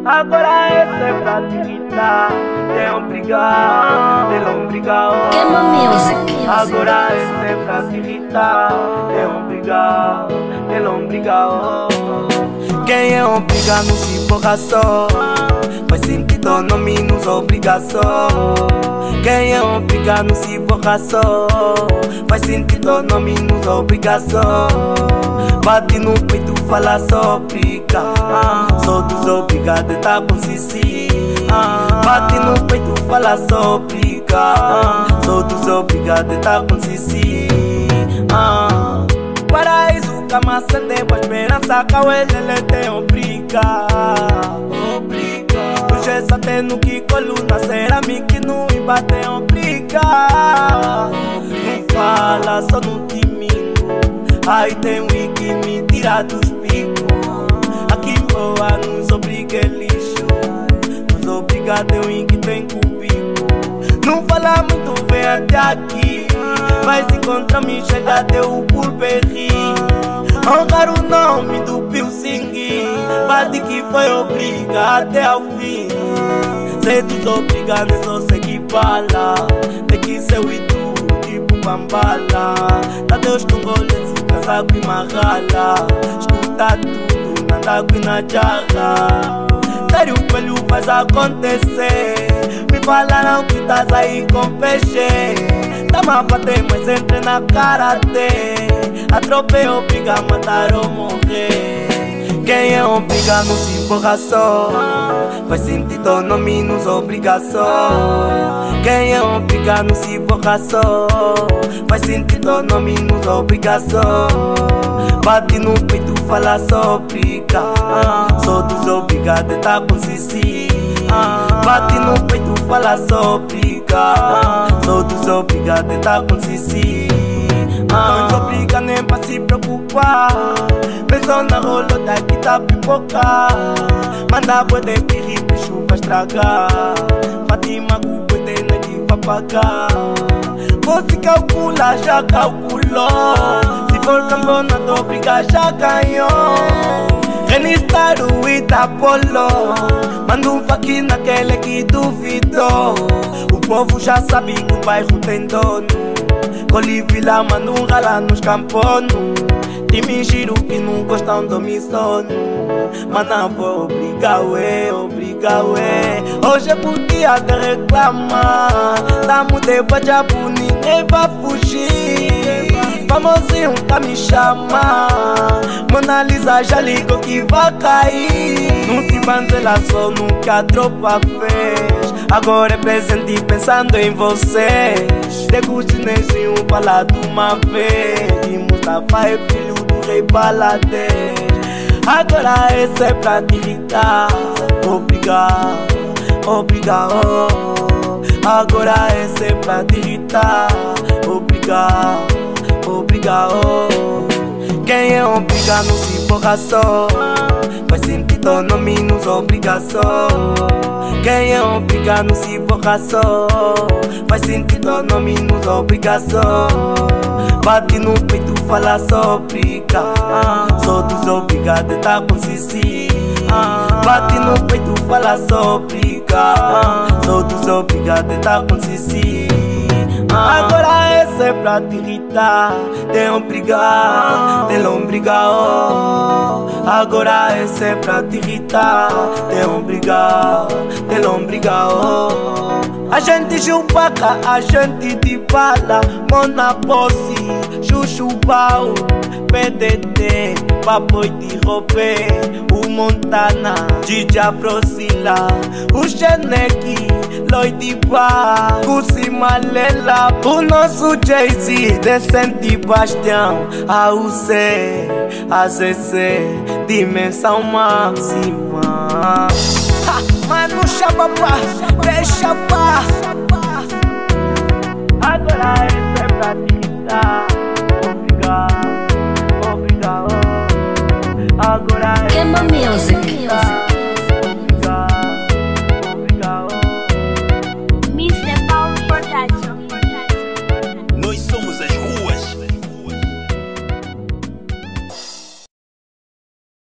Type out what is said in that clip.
Agora essa é pra te irritar. De lombriga, de lombriga. Queima music. Agora essa é pra te irritar. De lombriga, de lombriga. Quem é lombriga não se borra só. Faz sentido, não menos obrigação. Quem é lombriga não se borra só. Faz sentido, não menos obrigação. Bate no peito, fala só briga. Sou desobrigado, tá com Cici. Bate no peito, fala só briga. Sou desobrigado, tá com Cici. Paraíso, cama, acendeu a esperança. Cauê, te obriga. Hoje até no que coluna, cerâmica não embate, obriga. Não fala, só no domingo. Aí tem um que me tira dos picos. Aqui voa, nos obriga é lixo. Nos obriga tem um que tem cubico. Não fala muito, vem até aqui. Mas encontra-me, chega até o pulperri. Honrar o nome do piercing. Bate que foi obriga até ao fim. Ser desobrigado é só seguir bala. Tem que ser o duro, tipo bambala. Tá Deus com goles e casa com marrala. Escuta tudo, nada com na jarra. Sério, o coelho faz acontecer. Me falaram que estás aí com peixe. Tá-me a bater, mas entre na karate. Atropelou, obriga a matar ou morrer. Quem é obriga não se borra só. Faz sentido, não menos obrigação. Quem é obriga não se borra só. Faz sentido, não menos obrigação. Bate no peito, fala só briga. Sou desobrigado, tá com Cici. Bate no peito, fala só briga. Sou desobrigado, tá com Cici. Não desobriga nem pra se preocupar. Pensou na rolota que tá pipoca. Manda boi de pirri, bicho pra estragar. Fátima com boi de negue pra pagar. Você calcula, já calculou. Se for campeonato, briga, já ganhou. Renistar o Itapolo. Manda um faqui naquele que duvidou. O povo já sabe que o bairro tem dono. Colivila, manda um rala nos camponos. Time giro que não gostam do meu sono. Mas não vou obrigar, ué, obrigar, ué. Hoje é por dia de reclamar. Tamo de bajabu, ninguém vai fugir. Famosinho tá me chamar. Mona Lisa já ligou que vai cair. Não se banzela só no que a tropa fez. Agora é presente pensando em vocês. Dego chinesinho fala de uma vez. E Mustafa é filho do rei Baladeiro. Agora esse é pra te irritar. Obrigado, obrigado. Agora esse é pra te irritar. Obrigado, obrigado. Quem é obriga não se borra só. Faz sentido, não menos obrigação. Quem é obriga não se borra só. Faz sentido, não menos obrigação. Bate no peito, fala só briga. Sou desobrigado, tá com Cici. Bate no peito, fala só briga. Sou desobrigado, tá com Cici. Agora essa é pra te irritar. De lombriga, de lombriga. Agora essa é pra te irritar. De lombriga, de lombriga. A gente chupaca, a gente de bala. Mona posse, chuchu pau. PDT, papo de roupé. O Montana, DJ Afrosila. O Xeneque, Lloyd Bar. Cusi Malela, o nosso Jay-Z. Decente Bastião, AUC, AZC, dimensão máxima. Mano, xababá, deixa pá. Agora essa é pra te irritar.